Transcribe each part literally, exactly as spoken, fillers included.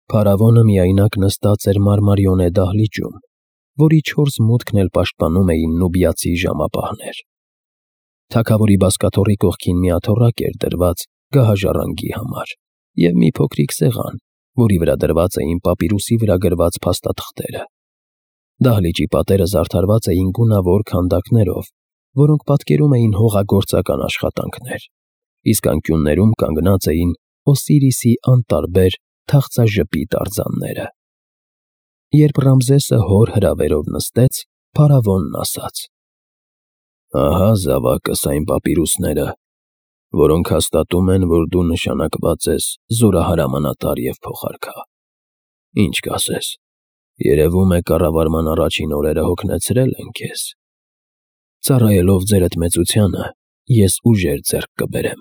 Փարավոնը միայնակ նստած էր մարմարիոնե դահլիճում, որի չորս մուտքն էլ պաշտպանում էին նուբիացի ժամապահներ։ Թագավորի բազկաթոռի կողքին մի աթոռակ էր դրված գահաժառանգի համար և մի փոքրիկ սեղան, որի վրա դրված էին պապիրուսի վրա գրված փաստաթղթերը։ Դահլիճի պատերը զարդարված էին գունավոր քանդակներով, որոնք պատկերում էին հողագործական աշխատանքներ, իսկ անկյուններում կանգնած էին Օսիրիսի անտարբեր թախծաժպիտ արձանները։ Երբ Ռամզեսը հոր հրավերով նստեց, փարավոնն ասաց. «Ահա զավակս այն պապիրուսները, որոնք հաստատում են, որ դու նշանակված ես զորահրամանատար և փոխարքա։ Ինչ կասես, երևում է կառավարման առաջին օրերը հոգնեցրել են քեզ։ Ծառայելով ձերդ մեծությանը, ես ուժեր ձեռք կբերեմ»։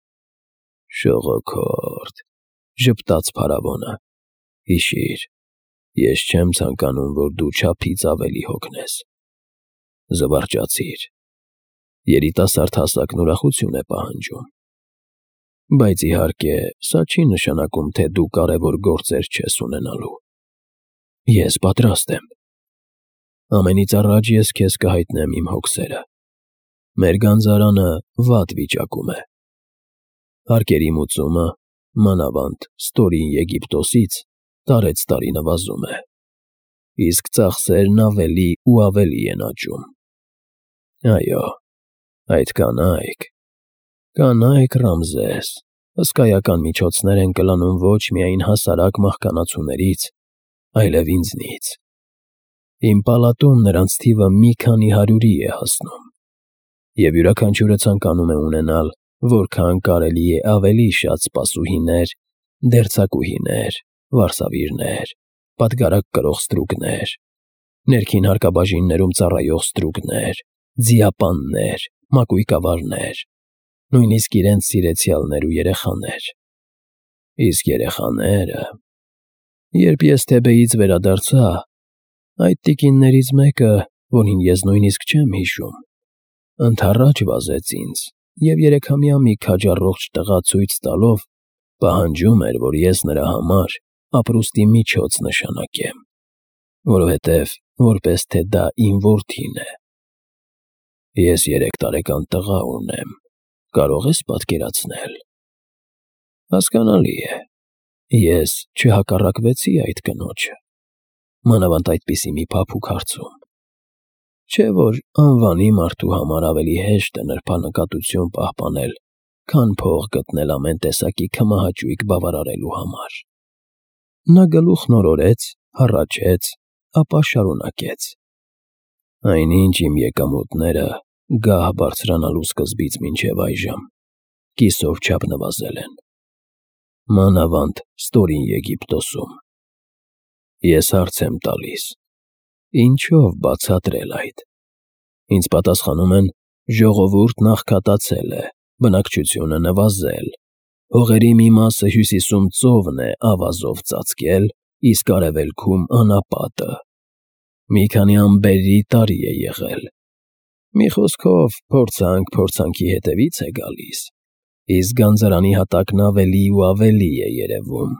«Շողոքորդ,֊ ժպտաց փարավոնը,֊ հիշիր, ես չեմ ցանկանում, որ դու չափից ավելի հոգնես։ Զվարճացիր։ Երիտասարդ հասակն ուրախություն է պահանջում։ Բայց, իհարկե, սա չի նշանակում, թե դու կարևոր գործեր չես ունենալու։ Ես պատրաստ եմ։ Ամենից առաջ ես քեզ կհայտնեմ իմ հոգսերը։ Մեր գանձարանը վատ վիճակում է։ Հարկերի մուծումը, մանավանդ ստորին Եգիպտոսից, տարեցտարի նվազում է, իսկ ծախսերն ավելի ու ավելի են աճում։ Այո, այդ կանայք… կանայք, Ռամզես, հսկայական միջոցներ են կլանում ոչ միայն հասարակ մահկանացուներից, այլև ինձնից։ Իմ պալատում նրանց թիվը մի քանի հարյուրի է հասնում, և յուրաքանչյուրը ցանկանում է ունենալ որքան կարելի է ավելի շատ սպասուհիներ, դերձակուհիներ, վարսավիրներ, պատգարակ կրող ստրուկներ, ներքին հարկաբաժիններում ծառայող ստրուկներ, ձիապաններ, մակույկավարներ, նույնիսկ իրենց սիրեցյալներ ու երեխաներ։ Իսկ երեխաները… Երբ ես Թեբեից վերադարձա, այդ տիկիններից մեկը, որին ես նույնիսկ չեմ հիշում, ընդառաջ վազեց ինձ և երեքամյա մի քաջառողջ տղա ցույց տալով պահանջում էր, որ ես նրա համար ապրուստի միջոց նշանակեմ, որովհետև որպես թե դա իմ որդին է։ Ես երեք տարեկան տղա ունեմ, կարող ես պատկերացնել։ Հասկանալի է, ես չհակառակվեցի այդ կնոջը, մանավանդ այդպիսի մի փափուկ հարցում։ Չէ՞ որ անվանի մարդու համար ավելի հեշտ է նրբանկատություն պահպանել, քան փող գտնել ամեն տեսակի քմահաճույք բավարարելու համար։ Նա գլուխն օրորեց, հառաչեց, ապա շարունակեց. այնինչ իմ եկամուտները գահ բարձրանալու սկզբից մինչև այժմ կիսով չափ նվազել են, մանավանդ ստորին Եգիպտոսում։ Ես հարց եմ տալիս. ինչո՞վ բացատրել այդ։ Ինձ պատասխանում են. ժողովուրդն աղքատացել է, բնակչությունը նվազել, հողերի մի մասը հյուսիսում ծովն է ավազով ծածկել, իսկ արևելքում անապատը։ Մի քանի ամբերրի տարի է եղել։ Մի խոսքով, փորձանք փորձանքի հետևից է գալիս, իսկ գանձարանի հատակն ավելի ու ավելի է երևում։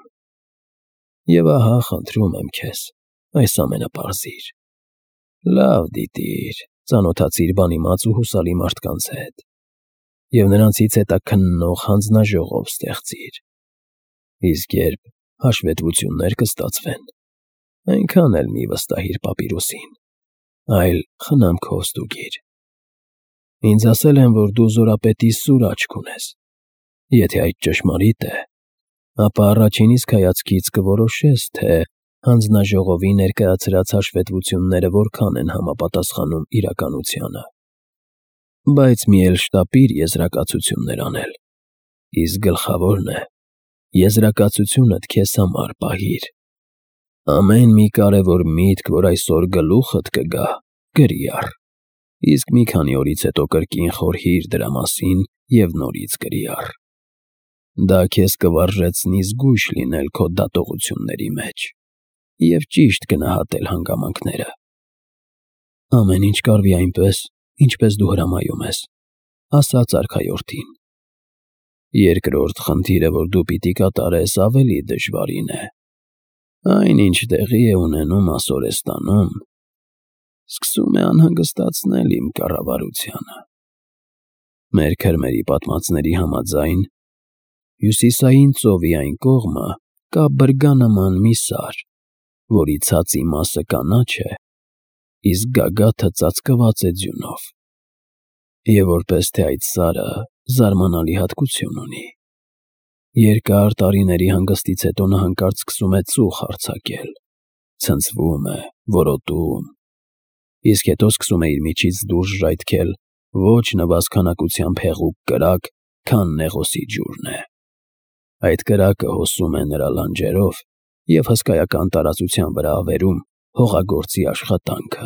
Եվ ահա, խնդրում եմ քեզ, այս ամենը պարզիր։ Լավ դիտիր, ծանոթացիր բանիմաց ու հուսալի մարդկանց հետ և նրանցից հետաքննող հանձնաժողով ստեղծիր։ Իսկ երբ հաշվետվություններ կստացվեն, այնքան էլ մի վստահիր պապիրուսին, այլ խնամքով ստուգիր։ Ինձ ասել են, որ դու զորապետի սուր աչք ունես։ Եթե այդ ճշմարիտ է, ապա առաջին իսկ հայացքից կորոշես, թե հանձնաժողովի ներկայացրած հաշվետվությունները որքան են համապատասխանում իրականությանը։ Բայց մի էլ շտապիր եզրակացություններ անել, իսկ գլխավորն է, եզրակացությունդ քեզ համար պահիր։ Ամեն մի կարևոր միտք, որ այսօր գլուխդ կգա, գրի առ, իսկ մի քանի օրից հետո կրկին խորհիր դրա մասին և նորից գրի առ։ Դա քեզ կվարժեցնի զգույշ լինել քո դատողությունների մեջ և ճիշտ գնահատել հանգամանքները։ Ամեն ինչ կարվի այնպես, ինչպես դու հրամայում ես, ասաց արքայորդին։ Երկրորդ խնդիրը, որ դու պիտի կատարես, ավելի դժվարին է։ Այն, ինչ տեղի է ունենում Ասորեստանում, սկսում է անհանգստացնել իմ կառավարությանը։ Մեր քրմերի պատմածների համաձայն, հյուսիսային ծովի այն կողմը կա բրգանման մի սար, որի ցածի մասը կանաչ է, իսկ գագաթը ծածկված է ձյունով։ Եվ որպես թե այդ սարը զարմանալի հատկություն ունի։ Երկար տարիների հանգստից հետո նա հանկարծ սկսում է ծուխ արձակել, ցնցվում է, որոտում, իսկ հետո սկսում է իր միջից դուրս ժայթքել ոչ նվազ քանակությամբ հեղուկ կրակ, քան Նեղոսի ջուրն է։ Այդ կրակը հոսում է նրա լանջերով և հսկայական տարածության վրա ավերում հողագործի աշխատանքը։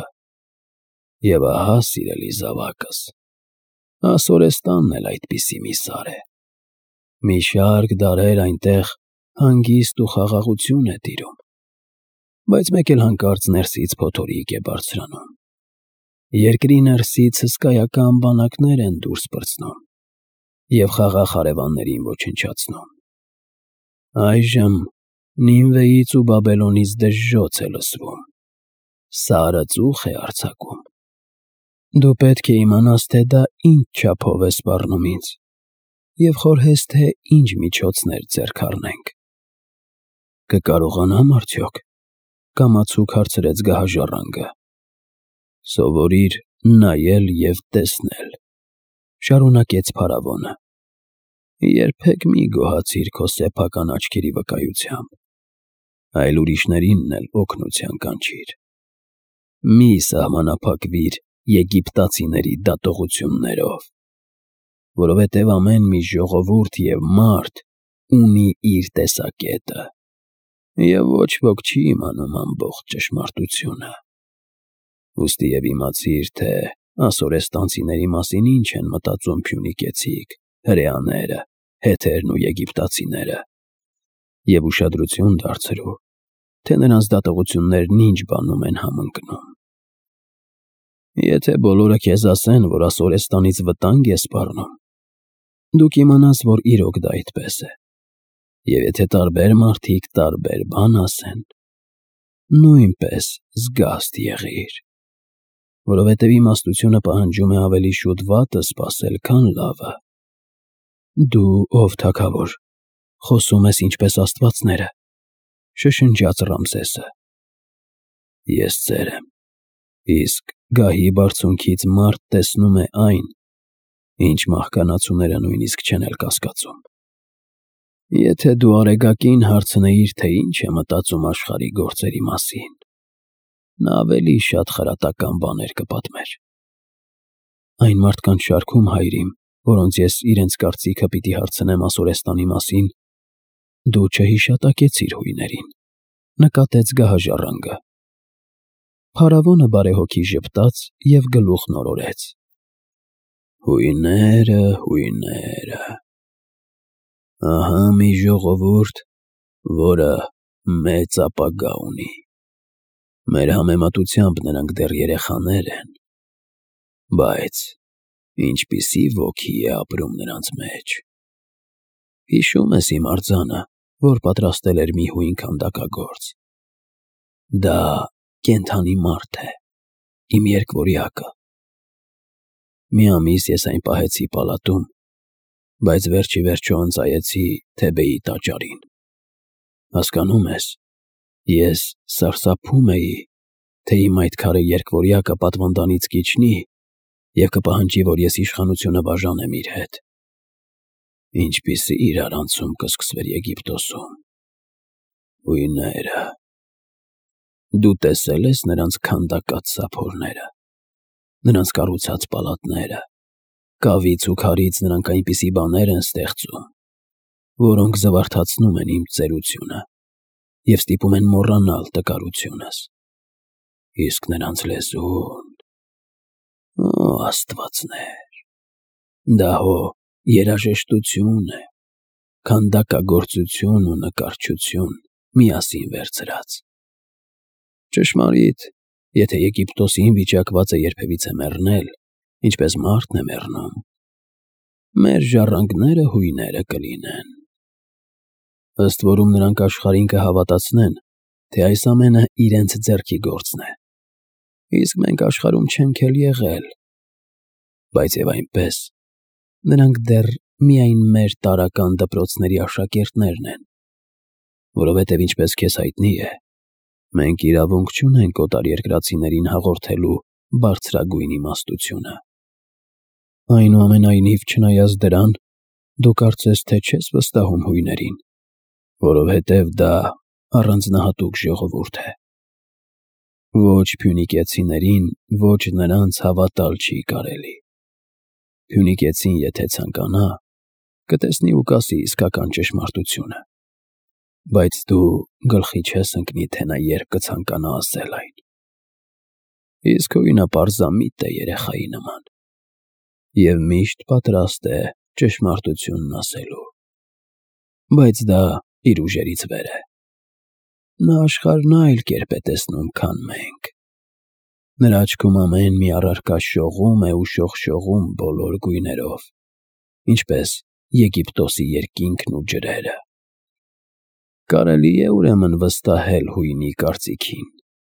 Եվ ահա, սիրելի զավակս, Ասորեստանն էլ այդպիսի մի սար է։ Մի շարք դարեր այնտեղ հանգիստ ու խաղաղություն է տիրում, բայց մեկ էլ հանկարծ ներսից փոթորիկ է բարձրանում։ Երկրի ներսից հսկայական բանակներ են դուրս պրծնում և խաղաղ հարևաններին ոչնչացնում։ Այժմ Նինվեից ու Բաբելոնից դժժոց է լսվում, սարը ծուխ է արձակում։ Դու պետք է իմանաս, թե դա ինչ չափով է սպառնում ինձ, և խորհես, թե ինչ միջոցներ ձեռք առնենք։ Կկարողանա՞մ արդյոք,- կամացուկ հարցրեց գահաժառանգը։ Սովորիր նայել և տեսնել,- շարունակեց փարավոնը։ Երբեք մի գոհացիր քո սեփական աչքերի վկայությամբ, այլ ուրիշներինն էլ օգնության կանչիր։ Մի սահմանափակվիր եգիպտացիների դատողություններով, որովհետև ամեն մի ժողովուրդ և մարդ ունի իր տեսակետը, և ոչ ոք չի իմանում ամբողջ ճշմարտությունը։ Ուստիև իմացիր, թե ասորեստանցիների մասին ինչ են մտածում փյունիկեցիք, հրեաները, հեթերն ու եգիպտացիները, և ուշադրություն դարձրու, թե նրանց դատողություններն ինչ բանում են համընկնում։ Եթե բոլորը քեզ ասեն, որ Ասորեստանից վտանգ է սպառնում, դու կիմանաս, որ իրոք դա այդպես է, և եթե տարբեր մարդիկ տարբեր բան ասեն, նույնպես զգաստ եղիր, որովհետև իմաստությունը պահանջում է ավելի շուտ վատը սպասել, քան լավը։ Դու, ով թագավոր, խոսում ես ինչպես աստվածները,- շշնջաց Ռամսեսը։ Ես ծեր եմ, իսկ գահի բարձունքից մարդ տեսնում է այն, ինչ մահկանացուները նույնիսկ չեն էլ կասկածում։ Եթե դու Արեգակին հարցնեիր, թե ինչ է մտածում աշխարհի գործերի մասին, նա ավելի շատ խրատական բաներ կպատմեր։ Այն մարդկանց շարքում, հայրիկ, որոնց ես իրենց կարծիքը պիտի հարցնեմ Ասորեստանի մասին, դու չհիշատակեցիր հույներին,- նկատեց գահաժառանգը։ Փարավոնը բարեհոգի ժպտաց և գլուխ նորորեց։ Հույները, հույները… Ահա մի ժողովուրդ, որը մեծ ապագա ունի։ Մեր համեմատությամբ նրանք դեռ երեխաներ են, բայց ինչպիսի ոգի է ապրում նրանց մեջ։ Հիշո՞ւմ ես իմ արձանը, որ պատրաստել էր մի հույն քանդակագործ։ Դա կենդանի մարդ է, իմ երկվորյակը։ Մի ամիս ես այն պահեցի պալատում, բայց վերջիվերջո ընծայեցի Թեբեի տաճարին։ Հասկանո՞ւմ ես, ես սարսափում էի, թե իմ այդ քարե երկվորյակը պատվանդանից կիջնի և կպահանջի, որ ես իշխանությունը բաժանեմ իր հետ։ Ինչպիսի իրարանցում կսկսվեր Եգիպտոսում։ Հույները… Դու տեսե՞լ ես նրանց քանդակած սափորները, նրանց կառուցած պալատները, կավից ու քարից նրանք այնպիսի բաներ են ստեղծում, որոնք զվարթացնում են իմ ծերությունը և ստիպում են մոռանալ տկարությունս, իսկ նրանց լեզուն… Օ աստվածներ… Դա հո երաժշտություն է, քանդակագործություն ու նկարչություն միասին վերցրած։ Ճշմարիտ, եթե Եգիպտոսին վիճակված է երբևիցե մեռնել, ինչպես մարդն է մեռնում, մեր ժառանգները հույները կլինեն։ Ըստ որում նրանք աշխարհին կհավատացնեն, թե այս ամենը իրենց ձեռքի գործն է, իսկ մենք աշխարհում չենք էլ եղել, բայց և այնպես, նրանք դեռ միայն մեր տարրական դպրոցների աշակերտներն են, որովհետև ինչպես քեզ հայտնի է, մենք իրավունք չունենք օտարերկրացիներին հաղորդելու բարձրագույն իմաստությունը։ Այնուամենայնիվ, չնայած դրան, դու կարծես թե չես վստահում հույներին, որովհետև դա առանձնահատուկ ժողովուրդ է։ Ոչ փյունիկեցիներին, ոչ նրանց հավատալ չի կարելի։ Փյունիկեցին, եթե ցանկանա, կտեսնի ու կասի իսկական ճշմարտությունը, բայց դու գլխի չես ընկնի, թե նա երբ կցանկանա ասել այն։ Իսկ հույնը պարզամիտ է երեխայի նման և միշտ պատրաստ է ճշմարտությունն ասելու, բայց դա իր ուժերից վեր է։ Նա աշխարհն այլ կերպ է տեսնում, քան մենք։ Նրա աչքում ամեն մի առարկա շողում է ու շողշողում բոլոր գույներով, ինչպես Եգիպտոսի երկինքն ու ջրերը։ Կարելի է ուրեմն վստահել հույնի կարծիքին։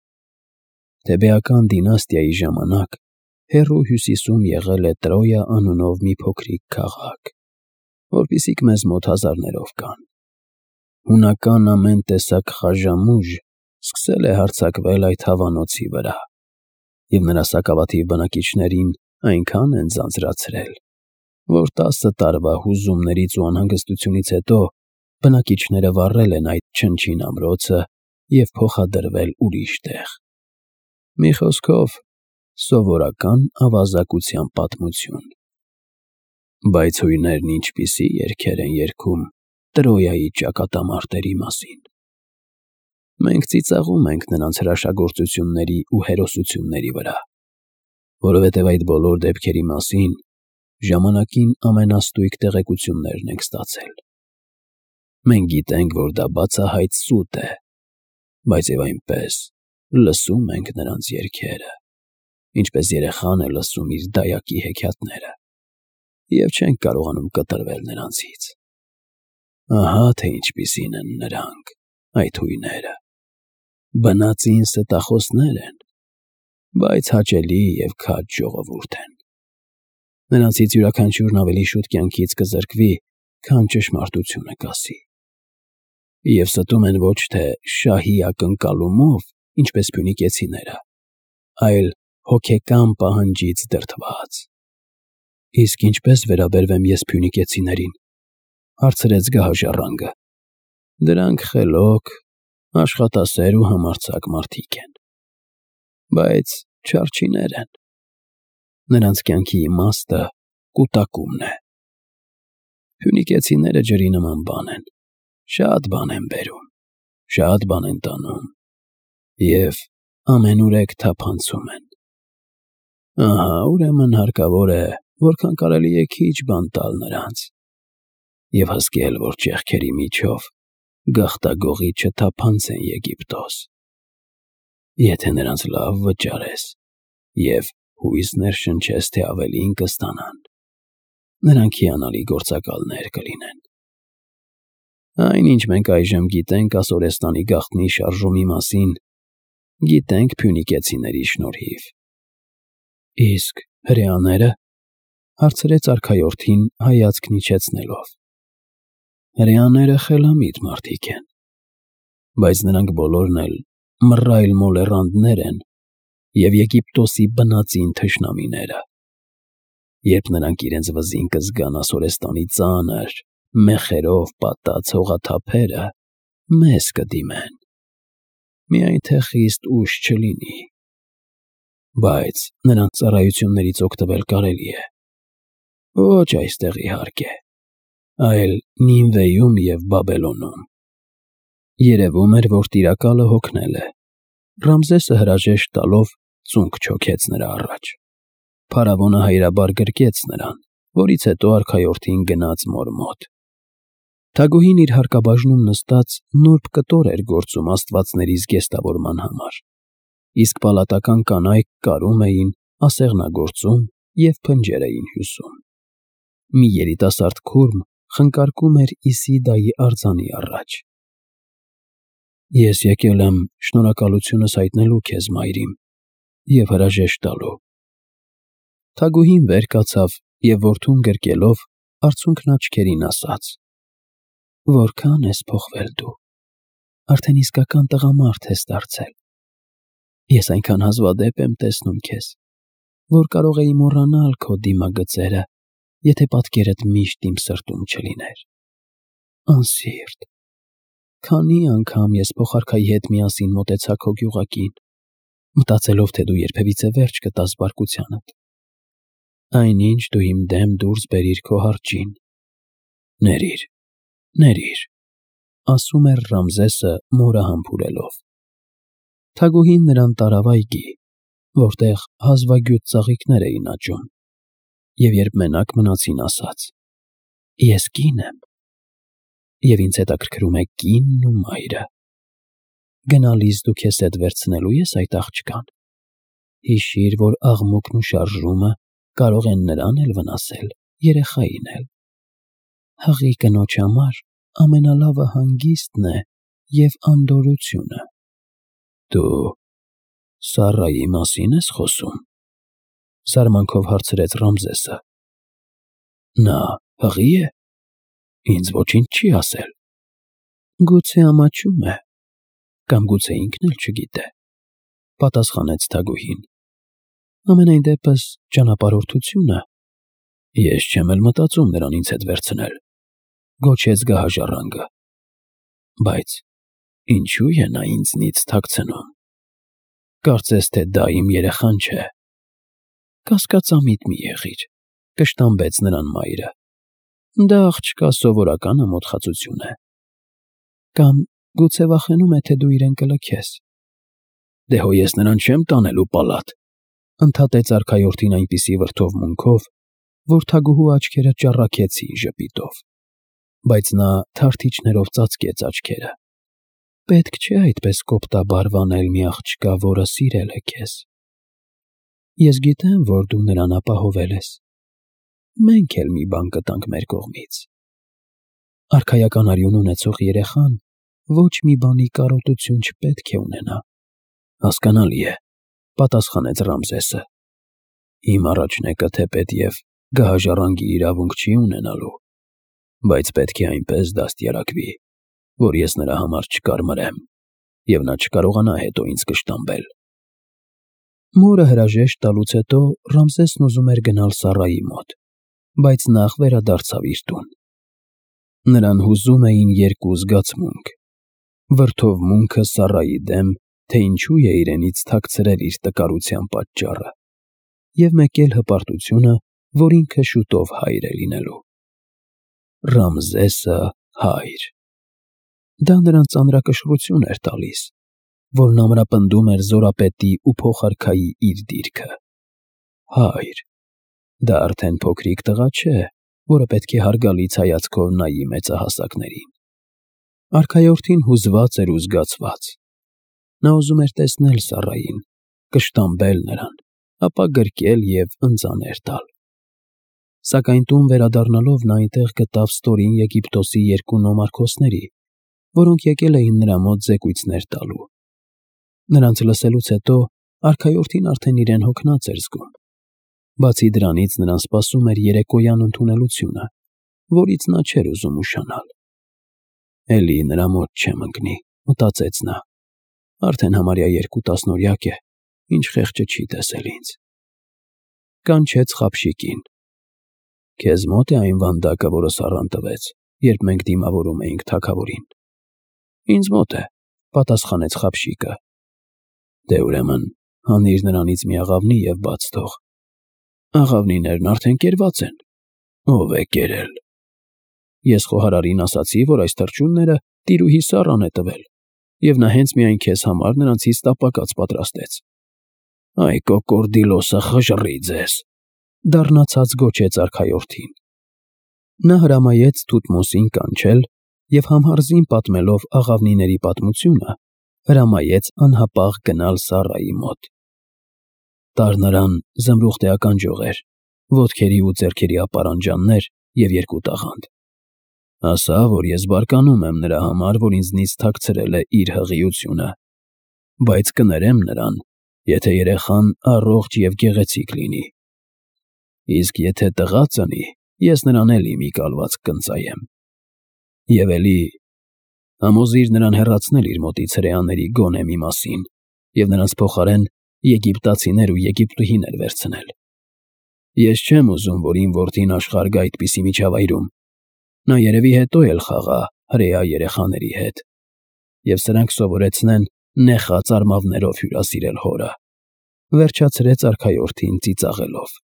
Թեբեական դինաստիայի ժամանակ հեռու հյուսիսում եղել է Տրոյա անունով մի փոքրիկ քաղաք, որպիսիք մեզ մոտ հազարներով կան։ Հունական ամեն տեսակ խաժամուժ սկսել է հարձակվել այդ հավանոցի վրա, և նրա սակավաթիվ բնակիչներին այնքան են ձանձրացրել, որ տասը տարվա հուզումներից ու անհանգստությունից հետո բնակիչները վառել են այդ չնչին ամրոցը և փոխադրվել ուրիշ տեղ։ Մի խոսքով, սովորական ավազակության պատմություն։ Բայց հույներն ինչպիսի երգեր են երգում Տրոյայի ճակատամարտերի մասին։ Մենք ծիծաղում ենք նրանց հրաշագործությունների ու հերոսությունների վրա, որովհետև այդ բոլոր դեպքերի մասին ժամանակին ամենաստույգ տեղեկություններն ենք ստացել։ Մենք գիտենք, որ դա բացահայտ սուտ է, բայց և այնպես լսում ենք նրանց երգերը, ինչպես երեխան է լսում իր դայակի հեքիաթները, և չենք կարողանում կտրվել նրանցից։ Ահա թե ինչպիսին են նրանք, այդ հույները։ Բնածին ստախոսներ են, բայց հաճելի և քաջ ժողովուրդ են։ Նրանցից յուրաքանչյուրն ավելի շուտ կյանքից կզրկվի, քան ճշմարտությունը կասի։ Եվ ստում են ոչ թե շահի ակնկալումով, ինչպես փյունիկեցիները, այլ հոգեկան պահանջից դրդված։ Իսկ ինչպե՞ս վերաբերվեմ ես փյունիկեցիներին, հարցրեց գահաժառանգը։ Դրանք խելոք, աշխատասեր ու համարձակ մարդիկ են, բայց չարչիներ են։ Նրանց կյանքի իմաստը կուտակումն է։ Փյունիկեցիները ջրի նման բան են, շատ բան են բերում, շատ բան են տանում և ամենուրեք թափանցում են։ Ահա, ուրեմն հարկավոր է, որքան կարելի է քիչ բան տալ նրանց և հսկել, որ ճեղքերի միջով գաղտագողի չթափանցեն Եգիպտոս։ Եթե նրանց լավ վճարես և հույս ներշնչես, թե ավելին կստանան, նրանք հիանալի գործակալներ կլինեն։ Այն, ինչ մենք այժմ գիտենք Ասորեստանի գաղտնի շարժումի մասին, գիտենք փյունիկեցիների շնորհիվ։ Իսկ հրեաները, հարցրեց արքայորդին հայացքն իջեցնելով։ Հրեաները խելամիտ մարդիկ են, բայց նրանք բոլորն էլ մռայլ մոլեռանդներ են և Եգիպտոսի բնածին թշնամիները։ Երբ նրանք իրենց վզին կզգան Ասորեստանի ծանր, մեխերով պատած հողաթափերը, մեզ կդիմեն, միայն թե խիստ ուշ չլինի։ Բայց նրանց ծառայություններից օգտվել կարելի է։ Ոչ այստեղ, իհարկե, այլ Նինվեում և Բաբելոնում։ Երևում էր, որ տիրակալը հոգնել է։ Ռամզեսը հրաժեշտ տալով ծունկ չոքեց նրա առաջ։ Փարավոնը հայրաբար գրկեց նրան, որից հետո արքայորդին գնաց մոր մոտ։ Թագուհին իր հարկաբաժնում նստած նուրբ կտոր էր գործում աստվածների զգեստավորման համար, իսկ պալատական կանայք կարում էին, ասեղնագործում և փնջեր էին հյուսում։ Մի երիտասարդ քուրմ խնկարկում էր Իսիդայի արձանի առաջ։ Ես եկել եմ շնորհակալությունս հայտնելու քեզ, մայրիմ, և հրաժեշտ տալու։ Թագուհին վեր կացավ և որդուն գրկելով արցունքն աչքերին ասաց. Որքան ես փոխվել դու, արդեն իսկական տղամարդ ես դարձել։ Ես այնքան հազվադեպ եմ տեսնում քեզ, որ կարող էի մոռանալ քո դիմագծերը, եթե պատկերդ միշտ իմ սրտում չլիներ։ Անսիրտ, քանի անգամ ես փոխարքայի հետ միասին մոտեցա քո գյուղակին, մտածելով, թե դու երբևիցե վերջ կտաս բարկությանդ։ Այնինչ դու իմ դեմ դուրս բերիր քո արջին։ Ներիր, ներիր, ասում էր Ռամզեսը մորը համբուրելով։ Թագուհին նրան տարավ այգի, որտեղ հազվագյուտ ծաղիկներ էին աճում, և երբ մենակ մնացին, ասաց. Ես կին եմ, և ինձ հետաքրքրում է կինն ու մայրը։ Գնալիս դու քեզ հետ վերցնելու ես այդ աղջկան։ Հիշիր, որ աղմուկն ու շարժումը կարող են նրան էլ վնասել, երեխային էլ։ Հղի կնոջ համար ամենալավը հանգիստն է և անդորրությունը։ Դու Սառայի մասի՞ն ես խոսում, զարմանքով հարցրեց Ռամզեսը։ Նա հղի՞ է, ինձ ոչինչ չի ասել։ Գուցե ամաչում է, կամ գուցե ինքն էլ չգիտե, պատասխանեց թագուհին։ Ամենայն դեպս ճանապարհորդությունը։ Ես չեմ էլ մտածում նրան ինձ հետ վերցնել, գոչեց գահաժառանգը։ Բայց ինչու է նա ինձնից թաքցնում։ Կարծես թե դա իմ երեխան չէ։ Կասկածամիտ մի եղիր, կշտամբեց նրան մայրը։ Դա աղջկա սովորական ամոթխածություն է։ Կամ գուցե վախենում է, թե դու իրեն կլքես։ Դե հո ես նրան չեմ տանելու պալատ, ընդհատեց արքայորդին այնպիսի վրդովմունքով, որ թագուհու աչքերը ճառագեցին ժպիտով, բայց նա թարթիչներով ծածկեց աչքերը։ Պետք չէ այդպես կոպտաբար վանել մի աղջկա, որը սիրել է քեզ։ Ես գիտեմ, որ դու նրան ապահովել ես։ Մենք էլ մի բան կտանք մեր կողմից։ Արքայական արյուն ունեցող երեխան ոչ մի բանի կարոտություն չպետք է ունենա։ Հասկանալի է, պատասխանեց Ռամզեսը։ Իմ առաջնեկը թեպետ և գահաժառանգի իրավունք չի ունենալու, բայց պետք է այնպես դաստիարակվի, որ ես նրա համար չկարմրեմ, և նա չկարողանա հետո ինձ կշտամբել։ Մորը հրաժեշտ տալուց հետո Ռամզեսն ուզում էր գնալ Սառայի մոտ, բայց նախ վերադարձավ իր տուն։ Նրան հուզում էին երկու զգացմունք. վրդովմունքը Սառայի դեմ, թե ինչու է իրենից թաքցրել իր տկարության պատճառը, և մեկ էլ հպարտությունը, որ ինքը շուտով հայր է լինելու։ Ռամզեսը հայր։ Դա նրան ծանրակշռություն էր տալիս, որն ամրապնդում էր զորապետի ու փոխարքայի իր դիրքը։ Հայր։ Դա արդեն փոքրիկ տղա չէ, որը պետք է հարգալից հայացքով նայի մեծահասակներին։ Արքայորդին հուզված էր ու զգացված։ Նա ուզում էր տեսնել Սառային, կշտամբել նրան, ապա գրկել և ընծաներ տալ։ Սակայն տուն վերադառնալով նա այնտեղ գտավ ստորին Եգիպտոսի երկու նոմարքոսների, որոնք եկել էին նրա մոտ զեկույցներ տալու։ Նրանց լսելուց հետո արքայորդին արդեն իրեն հոգնած էր զգում։ Բացի դրանից նրան սպասում էր երեկոյան ընդունելությունը, որից նա չէր ուզում ուշանալ։ Էլի նրա մոտ չեմ ընկնի, մտածեց նա։ Արդեն համարյա երկու տասնօրյակ է, ինչ խեղճը չի տեսել ինձ։ Կանչեց խաբշիկին։ Քեզ մոտ է այն վանդակը, որը Սառան տվեց, երբ մենք դիմավորում էինք թագավորին։ Ինձ մոտ է, պատասխանեց խաբշիկը։ Դե ուրեմն հանիր նրանից մի աղավնի և բաց թող։ Աղավնիներն արդեն կերված են։ Ո՞վ է կերել։ Ես խոհարարին ասացի, որ այս թռչունները տիրուհի Սառան է տվել, և նա հենց միայն քեզ համար նրանցից տապակած պատրաստեց։ Այ կոկորդիլոսը խժռի ձեզ, դառնացած գոչեց արքայորդին։ Նա հրամայեց Թութմոսին կանչել և համառզին պատմելով աղավնիների պատմությունը, հրամայեց անհապաղ գնալ Սառայի մոտ։ Տար նրան զմրուխտե ականջողեր, ոտքերի ու ձեռքերի ապարանջաններ և երկու տաղանդ։ Ասա, որ ես բարկանում եմ նրա համար, որ ինձնից թաքցրել է իր հղիությունը, բայց կներեմ նրան, եթե երեխան առողջ և գեղեցիկ լինի։ Իսկ եթե տղա ծնի, ես նրան էլի մի կալվածք կընծայեմ։ Եվ էլի, համոզիր նրան հեռացնել իր մոտից հրեաների գոնե մի մասին և նրանց փոխարեն եգիպտացիներ ու եգիպտուհիներ վերցնել։ Ես չեմ ուզում, որ իմ որդին աշխարհ գա այդպիսի միջավայրում, նա երևի հետո էլ խաղա հրեա երեխաների հետ, և սրանք սովորեցնեն նեխած արմավներով հյուրասիրել հորը,֊ վերջացրեց արքայորդին ծիծաղելով։